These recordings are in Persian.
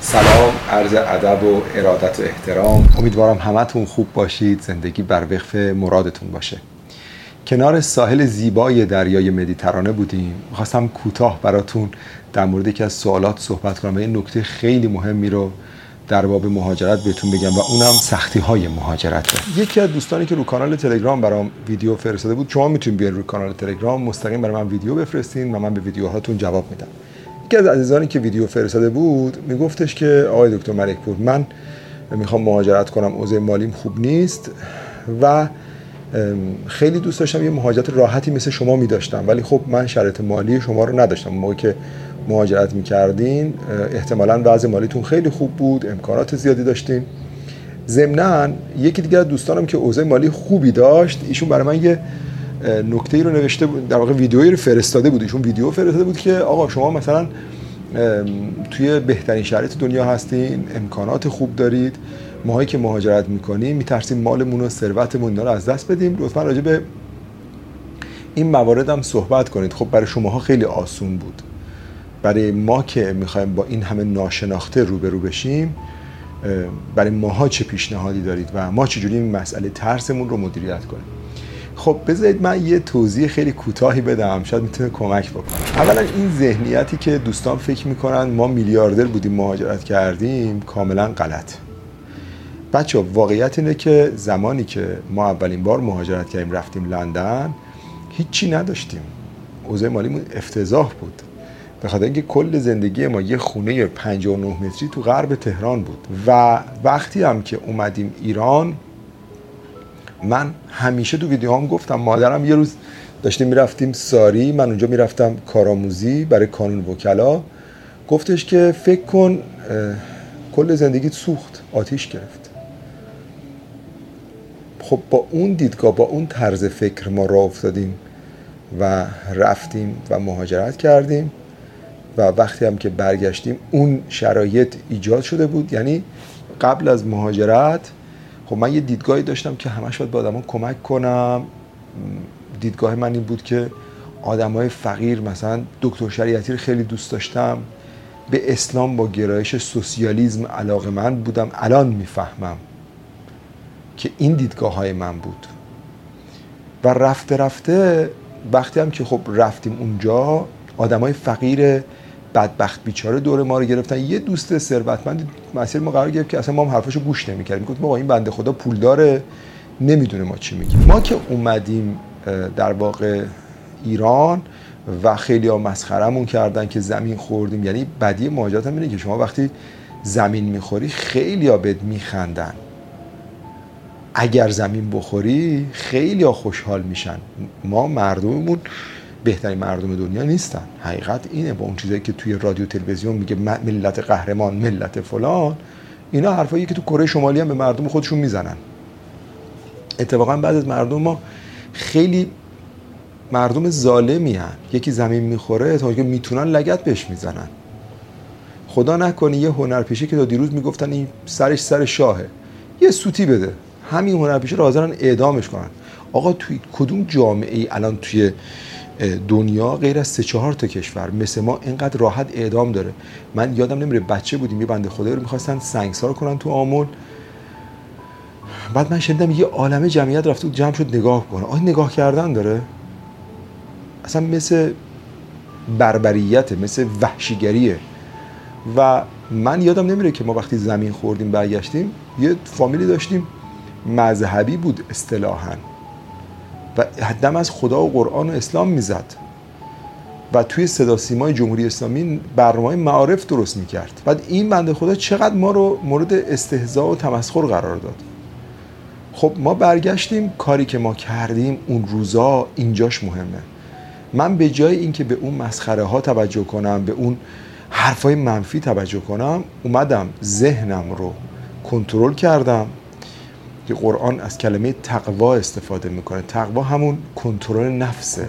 سلام، عرض ادب و ارادت و احترام. امیدوارم همتون خوب باشید، زندگی بر وفق مرادتون باشه. کنار ساحل زیبای دریای مدیترانه بودیم. می‌خواستم کوتاه براتون در مورد یکی از سوالات صحبت کنم و این نکته خیلی مهمی رو در باب مهاجرت بهتون بگم و اونم سختی‌های مهاجرته. یکی از دوستانی که رو کانال تلگرام برام ویدیو فرستاده بود، شما میتونید بیاین رو کانال تلگرام مستقیم برای من ویدیو بفرستین و من به ویدیوهاتون جواب میدم. یکی از عزیزانی که ویدیو فرستاده بود میگفتش که آقای دکتر ملکپور، من میخوام مهاجرت کنم، اوضاع مالیم خوب نیست و خیلی دوست داشتم یه مهاجرت راحتی مثل شما میداشتم، ولی خب من شرایط مالی شما رو نداشتم. موقعی که مهاجرت میکردین احتمالاً وضع مالیتون خیلی خوب بود، امکانات زیادی داشتین. ضمناً یکی دیگه از دوستانم که اوضاع مالی خوبی داشت، ایشون برای من یه نکته‌ای رو نوشته بود، در واقع ویدیویی رو فرستاده بود. ایشون ویدیو فرستاده بود که آقا شما مثلا توی بهترین شرایط دنیا هستین، امکانات خوب دارید، ماهایی که مهاجرت میکنیم میترسیم مالمون و ثروتمون رو از دست بدیم، لطفا راجع به این موارد هم صحبت کنید. خب برای شماها خیلی آسون بود، برای ما که میخوایم با این همه ناشناخته روبرو بشیم، برای ماها چه پیشنهادی دارید و ما چجوری این مسئله ترسمون رو مدیریت کنیم؟ خب بذارید من یه توضیح خیلی کوتاهی بدم، شاید میتونه کمک بکنه. اولا این ذهنیتی که دوستان فکر میکنن ما میلیاردر بودیم مهاجرت کردیم کاملا غلط. بچه‌ها واقعیت اینه که زمانی که ما اولین بار مهاجرت کردیم رفتیم لندن هیچی نداشتیم، اوضاع مالیمون افتضاح بود، به خاطر اینکه کل زندگی ما یه خونه 59 متری تو غرب تهران بود و وقتی هم که اومدیم ایران، من همیشه تو ویدیوهام گفتم مادرم یه روز داشتیم میرفتیم ساری، من اونجا میرفتم کارآموزی برای کانون وکلا، گفتش که فکر کن کل زندگیت سوخت، آتیش گرفت. خب با اون دیدگاه، با اون طرز فکر ما راه افتادیم و رفتیم و مهاجرت کردیم و وقتی هم که برگشتیم اون شرایط ایجاد شده بود. یعنی قبل از مهاجرت خب من یه دیدگاهی داشتم که همش باید به آدمان کمک کنم. دیدگاه من این بود که آدمای فقیر، مثلا دکتر شریعتی رو خیلی دوست داشتم، به اسلام با گرایش سوسیالیسم علاقه‌مند بودم. الان میفهمم که این دیدگاه های من بود و رفته رفته وقتی هم که خب رفتیم اونجا، آدمای فقیر بدبخت بیچاره دور ما رو گرفتن. یه دوست ثروتمند مسیر ما قرار گرفت که اصلا ما هم حرفاشو گوش نمی‌کردیم، میگفتیم آقا این بنده خدا پولداره، نمیدونه ما چی میگیم. ما که اومدیم در واقع ایران و خیلی ها مسخرمون کردن که زمین خوردیم. یعنی بدی مهاجرت هم اینه که شما وقتی زمین میخوری خیلی ها بهت میخندن، اگر زمین بخوری خیلی ها خوشحال میشن. ما مردممون بهترین مردم دنیا نیستن، حقیقت اینه. با اون چیزایی که توی رادیو تلویزیون میگه ملت قهرمان، ملت فلان، اینا حرفایی که تو کره شمالی هم به مردم خودشون میزنن. اتفاقا بعضی از مردم ما خیلی مردم ظالمی هن، یکی زمین میخوره تا که میتونن لگد بهش میزنن. خدا نکنه یه هنرپیشه که تا دیروز میگفتن این سرش سر شاهه، یه سوتی بده، همین هنرپیشه رو حاضرن اعدامش کنن. آقا توی کدوم جامعه ای الان توی دنیا غیر از 3-4 تا کشور مثل ما اینقدر راحت اعدام داره؟ من یادم نمیره بچه بودیم یه بنده خدایی رو میخواستن سنگسار کنن تو آمل، بعد من شنیدم یه عالمه جمعیت رفت و جمع شد نگاه کنه. آخه نگاه کردن داره؟ اصلا مثل بربریته، مثل وحشیگریه. و من یادم نمیره که ما وقتی زمین خوردیم برگشتیم، یه فامیلی داشتیم مذهبی بود اصطلاحاً و دم از خدا و قرآن و اسلام میزد و توی صدا سیمای جمهوری اسلامی برنامه‌های معارف درست میکرد. بعد این بنده خدا چقدر ما رو مورد استهزاء و تمسخر قرار داد. خب ما برگشتیم، کاری که ما کردیم اون روزا اینجاش مهمه. من به جای اینکه به اون مسخره ها توجه کنم، به اون حرفای منفی توجه کنم، اومدم ذهنم رو کنترل کردم. که قرآن از کلمه تقوا استفاده میکنه. تقوا همون کنترل نفسه.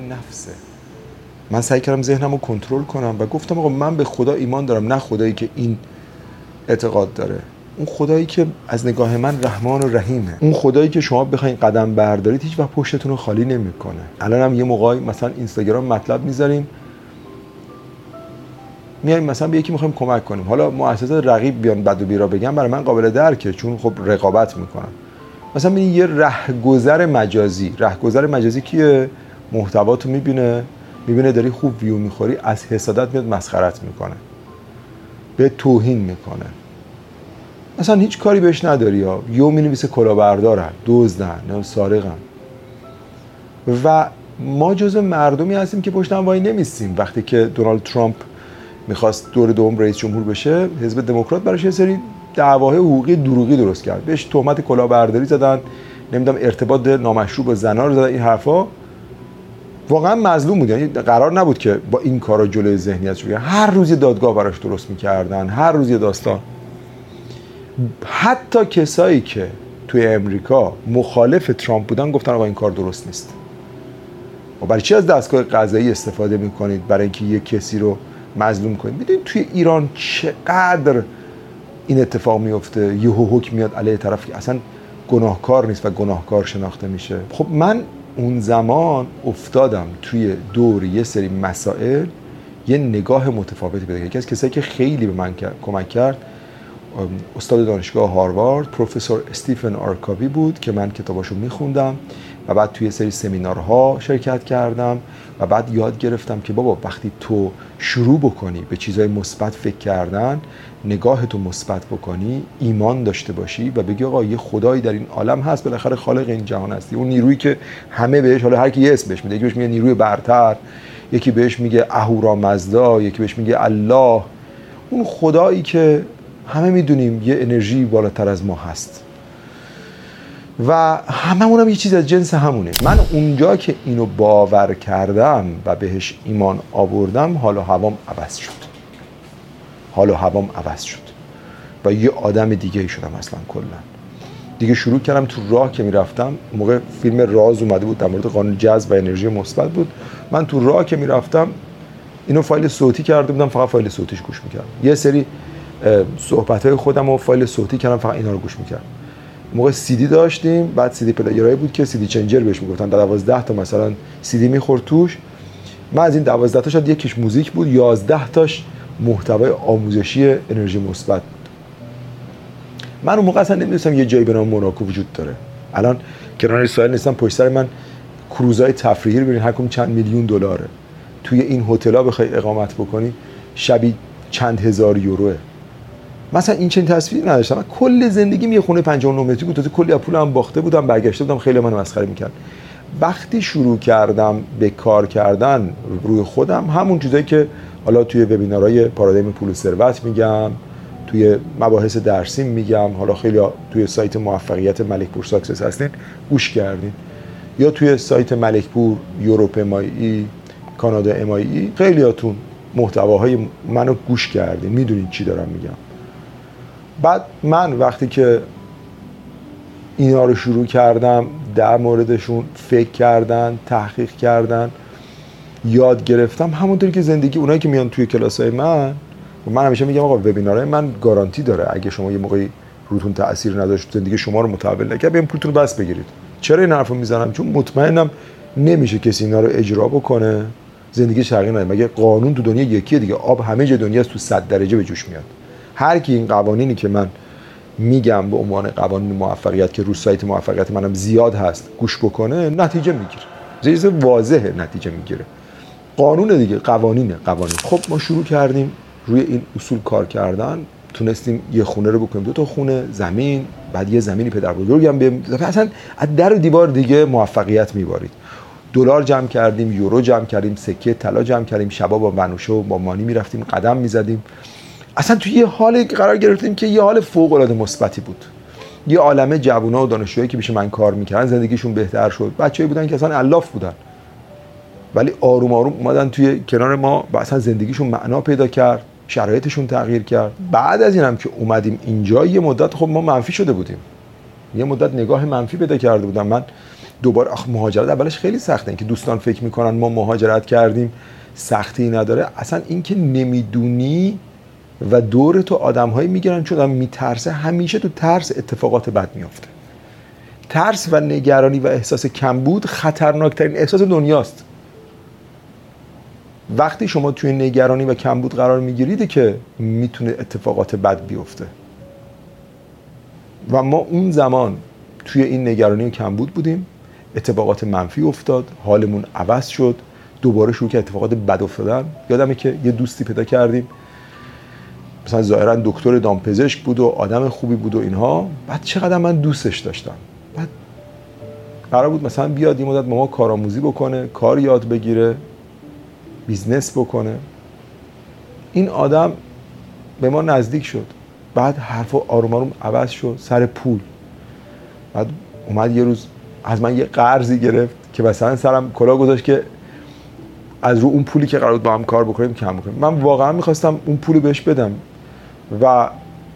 من سعی کردم ذهنم رو کنترل کنم و گفتم آقا من به خدا ایمان دارم، نه خدایی که این اعتقاد داره، اون خدایی که از نگاه من رحمان و رحیمه، اون خدایی که شما بخواید قدم بردارید هیچ وقت پشتتون رو خالی نمیکنه. الان هم یه موقعی مثلا اینستاگرام مطلب میذاریم، میایم مثلا به یکی میخوایم کمک کنیم، حالا مؤسسات رقیب بیان بد و بیرا بگن، برای من قابل درکه چون خب رقابت میکنن. مثلا ببین یه رهگذر مجازی کیه؟ محتواتو میبینه داری خوب ویو میخوری، از حسادت میاد مسخرت میکنه، به توهین میکنه، مثلا هیچ کاری بهش نداری، یا مینویسه کلاهبردارن، دزدن، سارقن. و ما جزو مردمی هستیم که پشت هم وای نمیستیم. وقتی که دونالد ترامپ میخواست دور دوم رئیس جمهور بشه، حزب دموکرات براش یه سری دعواهای حقوقی دروغی درست کرد، بهش تهمت کلاهبرداری زدن، نمیدونم ارتباط نامشروع با زنا رو زدن، این حرفا. واقعا مظلوم بود، یعنی قرار نبود که با این کارا جلوی ذهنیتش بگیرن. هر روز یه دادگاه براش درست میکردن، هر روز یه داستان. حتی کسایی که توی امریکا مخالف ترامپ بودن گفتن آقا این کار درست نیست. و برای چی از دستگاه قضایی استفاده میکنید؟ برای اینکه یک کسی رو مظلوم کنید. میدونید توی ایران چقدر این اتفاق میفته، یهو حکم میاد علیه طرف که اصلا گناهکار نیست و گناهکار شناخته میشه. خب من اون زمان افتادم توی دور یه سری مسائل، یه نگاه متفاوتی پیدا کردم. یکی از کسایی که خیلی به من کمک کرد استاد دانشگاه هاروارد پروفسور استیفن آرکاوی بود که من کتاباشو میخوندم و بعد توی سری سمینارها شرکت کردم و بعد یاد گرفتم که بابا وقتی تو شروع بکنی به چیزهای مثبت فکر کردن، نگاهتو مثبت بکنی، ایمان داشته باشی و بگی آقا یه خدایی در این عالم هست، بالاخره خالق این جهان هستی، اون نیرویی که همه بهش، حالا هر کی یه اسم بهش میده، یکی بهش میگه نیروی برتر، یکی بهش میگه اهورامزدا، یکی بهش میگه الله، اون خدایی که همه میدونیم یه انرژی بالاتر از ما هست و هممونم یه چیز از جنس همونه. من اونجا که اینو باور کردم و بهش ایمان آوردم، حال و هوام عوض شد و یه آدم دیگه ای شدم اصلا کلا. دیگه شروع کردم تو راه که میرفتم، موقع فیلم راز اومده بود در مورد قانون جذب و انرژی مثبت بود، من تو راه که میرفتم اینو فایل صوتی کرده بودم، فقط فایل صوتیش گوش میکردم. یه سری صحبت‌های خودم رو فایل صوتی کردم، فقط اینا رو گوش میکردم. موقع CD داشتیم، بعد CD پلیرایی بود که CD چنجر بهش میگفتن، 12 تا مثلا CD میخورد توش. من از این 12 تاش یکیش موزیک بود، 11 تاش محتوای آموزشی انرژی مثبت بود. من اون موقع اصلا نمی‌دونستم یه جایی به نام موناکو وجود داره. الان کنار ساحل نیستم، پشت سر من کروزهای تفریحی رو ببینید، هر کدوم چند میلیون دلاره. توی این هتل‌ها بخوای اقامت بکنی شبی چند هزار یوروه. مثلا این چنین تصویری نداشتم. من کل زندگیم یه خونه 59 متری بود، کلی پولم باخته بودم، برگشته بودم، خیلی منو مسخره می‌کرد. وقتی شروع کردم به کار کردن روی خودم، همون چیزایی که حالا توی وبینارهای پارادایم پول و ثروت میگم، توی مباحث درسی میگم، حالا خیلی توی سایت موفقیت ملکپور ساکسس هستین گوش کردین، یا توی سایت ملکپور یوروپ ام‌آی، کانادا ام‌آی، خیلیاتون محتواهای منو گوش کردین، میدونین چی دارم میگم. بعد من وقتی که اینا رو شروع کردم در موردشون فکر کردن، تحقیق کردن، یاد گرفتم، همونطوری که زندگی اونایی که میان توی کلاسای من همیشه میگم آقا وبینارهای من گارانتی داره، اگه شما یه موقعی روتون تأثیر نداشت، زندگی شما رو متحول نکرد، بیاین پولتون رو بس بگیرید. چرا این حرفو میزنم؟ چون مطمئنم نمیشه کسی اینا رو اجرا بکنه زندگی تغییر نده. مگه قانون تو دنیا یکیه دیگه، آب همه جای دنیا تو 100 درجه به جوش میاد. هر کی این قوانینی که من میگم به عنوان قوانین موفقیت که رو سایت موفقیت منم زیاد هست گوش بکنه، نتیجه میگیره. چیز واضحه، نتیجه میگیره. قانون دیگه، قوانین. خب ما شروع کردیم روی این اصول کار کردن، تونستیم یه خونه رو بکنیم 2 تا خونه، زمین، بعد یه زمینی پدر بزرگم اصلا از در و دیوار دیگه موفقیت میبارید. دلار جمع کردیم، یورو جمع کردیم، سکه طلا جمع کردیم، شبا با بنوشه و با مانی میرفتیم قدم میزدیم. اصلا توی یه حالی قرار گرفتیم که یه حال فوق العاده مثبتی بود. یه عالمه جوونا و دانشجویی که پیش من کار میکردن زندگیشون بهتر شد. بچه‌ای بودن که اصلا الاف بودن، ولی آروم آروم اومدن توی کنار ما و اصلا زندگیشون معنا پیدا کرد، شرایطشون تغییر کرد. بعد از اینم که اومدیم اینجا یه مدت خب ما منفی شده بودیم، یه مدت نگاه منفی پیدا کرده بودم. من دوباره مهاجرت اولش خیلی سخته، این که دوستان فکر میکنن ما مهاجرت کردیم سختی نداره. اصلا این که نمیدونی و دور تو آدم‌هایی میگیرن چون آدم میترسه، همیشه تو ترس اتفاقات بد میافته. ترس و نگرانی و احساس کمبود خطرناکترین احساس دنیاست وقتی شما توی نگرانی و کمبود قرار میگیرید که میتونه اتفاقات بد بیفته. و ما اون زمان توی این نگرانی و کمبود بودیم، اتفاقات منفی افتاد، حالمون عوض شد، دوباره شروع کرد اتفاقات بد افتادن. یادمه که یه دوستی پیدا کردیم، مثلا ظاهرا دکتر دامپزشک بود و آدم خوبی بود و اینها، بعد چقدر من دوستش داشتم. بعد قرار بود مثلا بیاد یه مدت با ما کارآموزی بکنه، کار یاد بگیره، بیزنس بکنه. این آدم به ما نزدیک شد، بعد حرف آروم آروم عوض شد سر پول. بعد اومد یه روز از من یه قرضی گرفت که مثلا سرم کلاه گذاشت که از رو اون پولی که قرار بود با هم کار بکنیم کم بکنیم. من واقعا میخواستم اون پولو بهش بدم و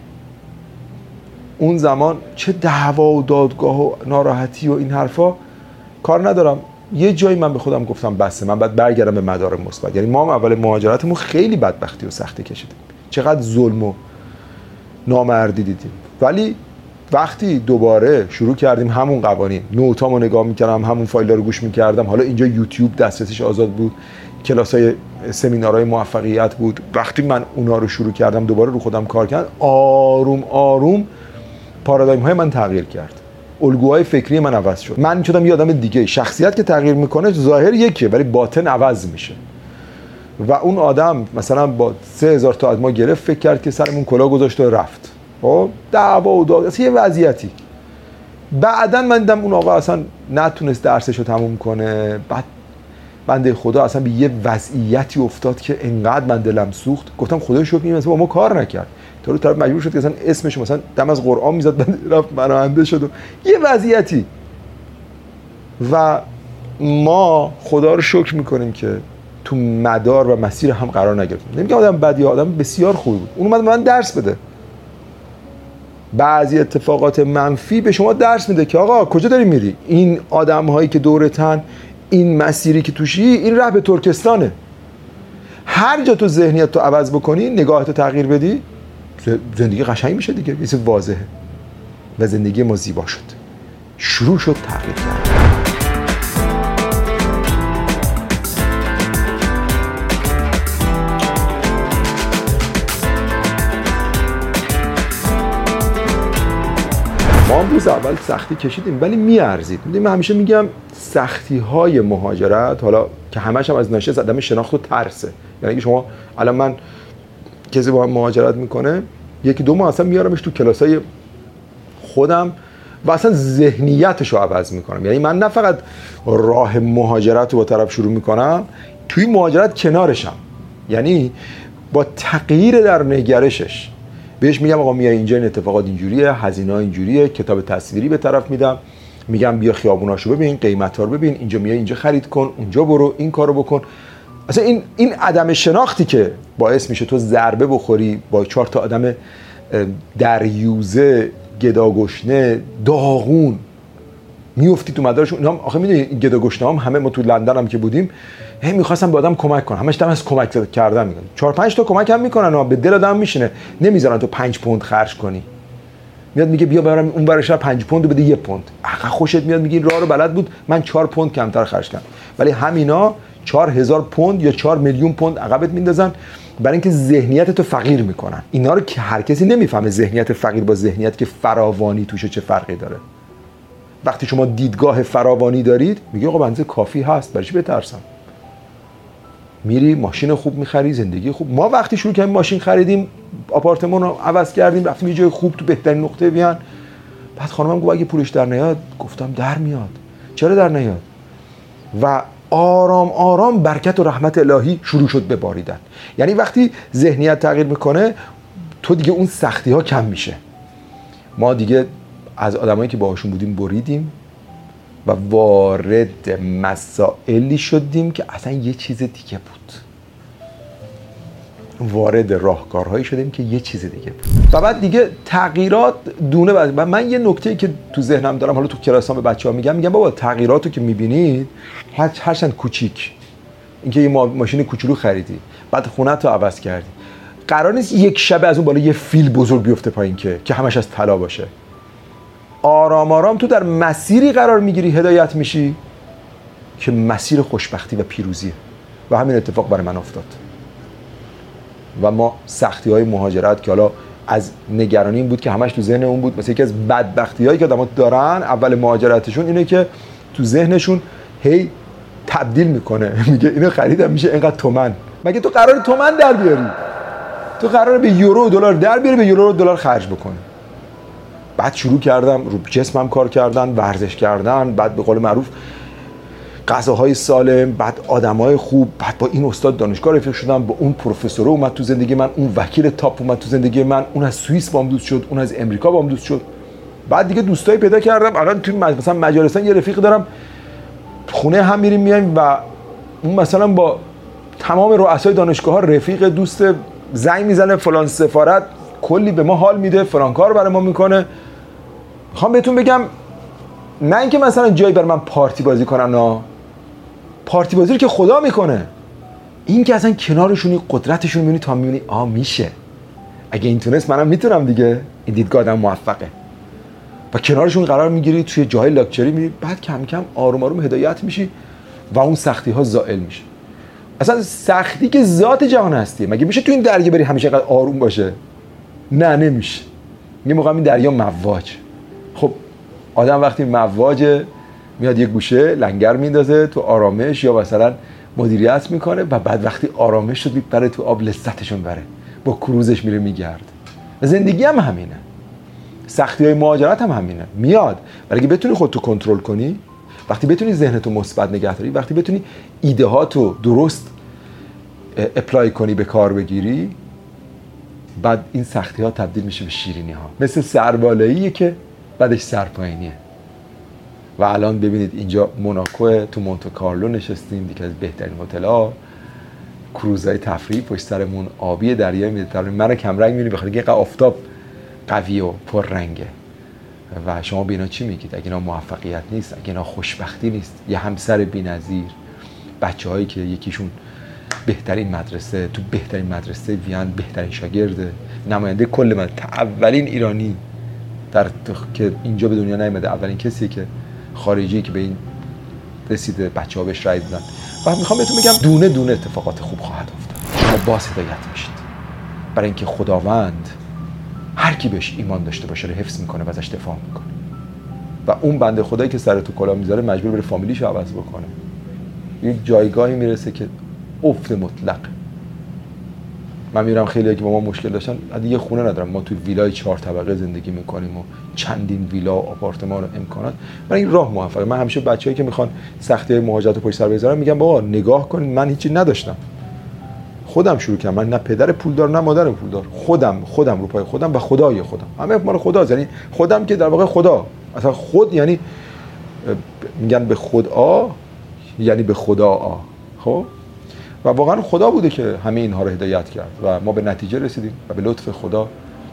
اون زمان چه دعوا و دادگاه و ناراحتی و این حرفا، کار ندارم، یه جایی من به خودم گفتم بسه، من باید برگردم به مدار مثبت. یعنی ما هم اول مهاجرتمون خیلی بدبختی و سختی کشیدیم، چقدر ظلم و نامردی دیدیم، ولی وقتی دوباره شروع کردیم همون قوانین، نوتامو نگاه میکردم، همون فایل‌ها رو گوش میکردم، حالا اینجا یوتیوب دسترسیش آزاد بود، کلاسای سمینارهای موفقیت بود، وقتی من اونا رو شروع کردم دوباره رو خودم کار کردم، آروم آروم پارادایم های من تغییر کرد، الگوهای فکری من عوض شد، من شدم یه آدم دیگه. شخصیت که تغییر میکنه ظاهر یکیه ولی باطن عوض میشه. و اون آدم مثلا با 3000 تا از ما گرفت، فکر کرد که سرمون کلاه گذاشت و رفت، خب دعوا و داد، یه وضعیتی. بعدن من دیدم اون آقا اصلا نتونست درسشو تموم کنه، بعد بنده خدا اصلا به یه وضعیتی افتاد که انقدر من دلم سوخت، گفتم خدای شکر این مثلا با ما کار نکرد. تا رو طرف مجبور شد که اصلا اسمش مثلا دم از قرآن میزد، رفت پناهنده شد و یه وضعیتی. و ما خدا رو شکر میکنیم که تو مدار و مسیر هم قرار نگرفتیم. نمیگم آدم بدی، آدم بسیار خوبی بود، اون اومد به من درس بده. بعضی اتفاقات منفی به شما درس میده که آقا کجا داری میری، این آدم هایی که دورتن، این مسیری که توشی، این راه به ترکستانه. هر جا تو ذهنیت تو عوض بکنی، نگاهتو تغییر بدی، زندگی قشنگ میشه دیگه، یه چیز واضحه. و زندگی ما زیبا شد، شروع شد تغییر کرد. ما هم روز اول سختی کشیدیم ولی میارزید. من همیشه میگم سختی های مهاجرت، حالا که همش هم از ناشی از عدم شناخت و ترسه. یعنی اگه شما الان من کسی با هم مهاجرت میکنه، یکی دو ماه اصلا میارمش تو کلاسای خودم و اصلا ذهنیتش رو عوض میکنم. یعنی من نه فقط راه مهاجرت رو با طرف شروع میکنم، توی مهاجرت کنارشم، یعنی با تغییر در نگرشش بهش میگم آقا میای اینجا این اتفاقات اینجوریه، هزینه‌ها اینجوریه، کتاب تصویری به طرف میدم، میگم بیا خیابوناشو ببین، قیمتا رو ببین، اینجا میای اینجا خرید کن، اونجا برو این کارو بکن. اصلا این عدم شناختی که باعث میشه تو ضربه بخوری با 4 تا آدم دریوزه، گداگشنه، داغون، میافتی تو مدارشون. اینا آخه میدونی این گداگشنه هم همه ما تو لندن هم که بودیم، میخواستم به آدم کمک کنم، همش دم از کمک کردن میگن، 4-5 تا کمک هم میکنن و به دل آدم میشینه، نمیذارن تو 5 پوند خرج کنی. میاد میگه بیا برام اون برش 5 پوند بده 1 پوند. آقا خوشت میاد میگی راه رو بلد بود، من 4 پوند کمتر خرج کردم. ولی همینا 4000 پوند یا 4 میلیون پوند عقبت میندازن برای اینکه ذهنیت تو فقیر میکنن. اینا رو که هر کسی نمیفهمه ذهنیت فقیر با ذهنیت که فراوانی توشه چه فرقی داره. وقتی شما دیدگاه فراوانی دارید، میگی آقا بنزه کافی هست، برای چی بترسم؟ میری ماشین خوب میخری، زندگی خوب. ما وقتی شروع کردیم ماشین خریدیم، آپارتمان رو عوض کردیم، رفتیم یه جای خوب تو بهترین نقطه بیان. بعد خانمم گفت اگه پولش در نیاد، گفتم در میاد. چرا در نیاد؟ و آرام آرام برکت و رحمت الهی شروع شد به باریدن. یعنی وقتی ذهنیت تغییر میکنه، تو دیگه اون سختی ها کم میشه. ما دیگه از آدمایی که باهاشون بودیم بریدیم و وارد مسائلی شدیم که اصلا یه چیز دیگه بود. وارد راهکارهایی شدیم که یه چیز دیگه بود. و بعد دیگه تغییرات دونه بعد. من یه نکته‌ای که تو ذهنم دارم، حالا تو کلاسام به بچه‌ها میگم بابا تغییراتو که میبینید هرچند کوچیک، اینکه یه ماشین کوچولو خریدی، بعد خونه‌تو عوض کردی، قرار نیست یک شب از اون بالا یه فیل بزرگ بیفته پایین که همش از طلا باشه. آرام آرام تو در مسیری قرار میگیری، هدایت میشی که مسیر خوشبختی و پیروزیه. و همین اتفاق برای من افتاد. و ما سختی‌های مهاجرت که حالا از نگرانی این بود که همش تو ذهن اون بود، مثلا یکی از بدبختی‌هایی که آدم‌ها دارن اول مهاجرتشون اینه که تو ذهنشون هی تبدیل میکنه، میگه اینو خریدم میشه اینقدر تومن. مگه تو قراره تومن در بیاری؟ تو قراره به یورو و دلار در بیاری، به یورو و دلار خرج بکنی. بعد شروع کردم رو جسمم کار کردن، ورزش کردن، بعد به قول معروف غذاهای سالم، بعد آدمای خوب، بعد با این استاد دانشگاه رفیق شدم، با اون پروفسور اومد تو زندگی من، اون وکیل تاپ اومد تو زندگی من، اون از سوئیس بام دوست شد، اون از امریکا بام دوست شد. بعد دیگه دوستایی پیدا کردم. الان تو مثلا مجارستان یه رفیق دارم، خونه هم میریم میایم و اون مثلا با تمام رؤسای دانشگاه‌ها رفیق، دوست، زنگ میزنه فلان سفارت کلی به ما حال میده، فلان کار برای ما میکنه. میخوام بهتون بگم نه اینکه مثلا جایی برای من پارتی بازی کنن، نه پارتی بازی رو که خدا میکنه، این که اصلا کنارشونی قدرتشون میبینی تا میبینی میشه، اگه این تونست منم میتونم دیگه. این دیدگاه آدم موفقه و کنارشون قرار میگیری، توی جای لاکچری میری، بعد کم کم آروم آروم هدایت میشی و اون سختی ها زائل میشه. اصلا سختی که ذات جهان هستیه. مگه میشه تو این دریا بری همیشه اینقدر آروم باشه؟ نه نمیشه. یه موقع این دریا مواج. خب آدم وقتی مواجه میاد یه گوشه لنگر میندازه تو آرامش یا مثلا مدیریت میکنه و بعد وقتی آرامش شد میپره تو آب، لذتشون بره، با کروزش میره میگرد. زندگی هم همینه، سختی‌های مهاجرت هم همینه، میاد. ولی اگه بتونی خودتو کنترل کنی، وقتی بتونی ذهنتو مثبت نگه داری، وقتی بتونی ایده‌هاتو درست اپلای کنی، به کار بگیری، بعد این سختی‌ها تبدیل میشه به شیرینی‌ها. مثل سربالاییه که بعدش سرپایینیه. و الان ببینید اینجا موناکو، تو مونته کارلو نشستیم، دیگه از بهترین هتل‌ها، کروزهای تفریحی پشت سرمون، آبی دریای مدیترانه. من کم رنگ می‌بینی بخاطر اینکه آفتاب قوی و پر رنگه. و شما به اینا چی میگید؟ اگه اینا موفقیت نیست، اگه اینا خوشبختی نیست، یه همسر بی‌نظیر، بچه‌هایی که یکیشون بهترین مدرسه، تو بهترین مدرسه وین بهترین شاگرده، نماینده کل من، اولین ایرانی که اینجا به دنیا نیامده، اولین کسیه که خارجی که به این رسیده، بچه‌ها بهش رای دادن. و میخوام بهتون بگم دونه دونه اتفاقات خوب خواهد افتاد. شما باز هدایت میشید، برای اینکه خداوند هر کی بهش ایمان داشته باشه رو حفظ میکنه و ازش دفاع میکنه. و اون بنده خدایی که سر تو کلاه میذاره مجبور بره فامیلیشو عوض بکنه. یک جایگاهی میرسه که افت مطلق. من میرم خیلی‌ها که با ما مشکل داشتن، یه خونه ندارم، ما تو ویلای 4 طبقه زندگی میکنیم و چندین ویلا و آپارتمان و امکانات. برای این راه موفقه. من همیشه بچه‌ای که میخوان سختی‌های مهاجرت رو پشت سر بذارن میگم بابا نگاه کنید، من هیچی نداشتم، خودم شروع کردم. من نه پدر پولدار نه مادر پولدار، خودم رو پای خودم و خدای خودم، همه مال خداست. یعنی خودم که در واقع خدا، اصلا خود یعنی میگن به خدا، یعنی به خدا. خب و واقعا خدا بوده که همه اینها رو هدایت کرد و ما به نتیجه رسیدیم و به لطف خدا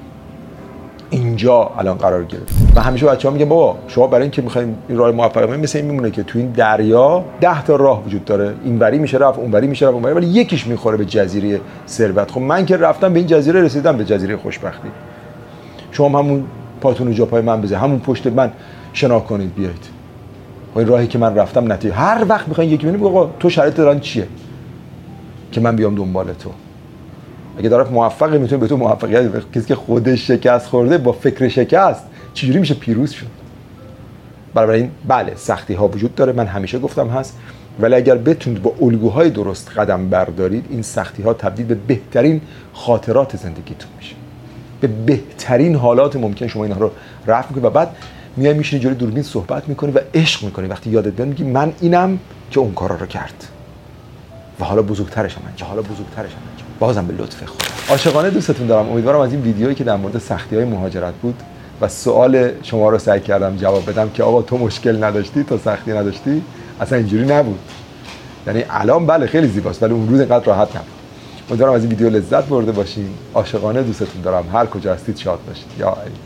اینجا الان قرار گرفتیم. و همیشه بچه‌ها میگن بابا شما برای اینکه می‌خواید این راه موفقیت مثل این میمونه که تو این دریا 10 تا راه وجود داره، اینوری میشه رفت، اونوری میشه رفت، اونوری، ولی یکیش میخوره به جزیره ثروت. خب من که رفتم به این جزیره رسیدم، به جزیره خوشبختی. شما همون پاتون رو جا پای من بذارید، همون پشت من شنا کنید بیایید. و این راهی که من رفتم نتیجه. هر وقت میخواین یکی ببینید آقا تو شرایط دارن چیه که من بیام دنبال تو. اگه طرف موفقه میتونه به تو موفقیت بده. کسی که خودش شکست خورده با فکر شکست چجوری میشه پیروز شد؟ بنابراین بله سختی ها وجود داره، من همیشه گفتم هست، ولی اگر بتونید با الگوهای درست قدم بردارید، این سختی ها تبدیل به بهترین خاطرات زندگیتون میشه، به بهترین حالات ممکن. شما اینا رو رفع میکنید و بعد میای میشینی جلوی دوربین صحبت میکنی و عشق میکنی. وقتی یادت بیاد میگی من اینم که اون کارا رو کرد و حالا بزرگترشم انجام، بازم به لطف خدا. عاشقانه دوستتون دارم. امیدوارم از این ویدیویی که در مورد سختی‌های مهاجرت بود و سوال شما رو سعی کردم جواب بدم که آقا تو مشکل نداشتی، تو سختی نداشتی، اصلا اینجوری نبود. یعنی الان بله خیلی زیباست ولی اون روز اینقدر راحت نبود. امیدوارم از این ویدیو لذت برده باشین. عاشقانه دوستتون دارم. هر کجا هستید شاد باشید. یا علی.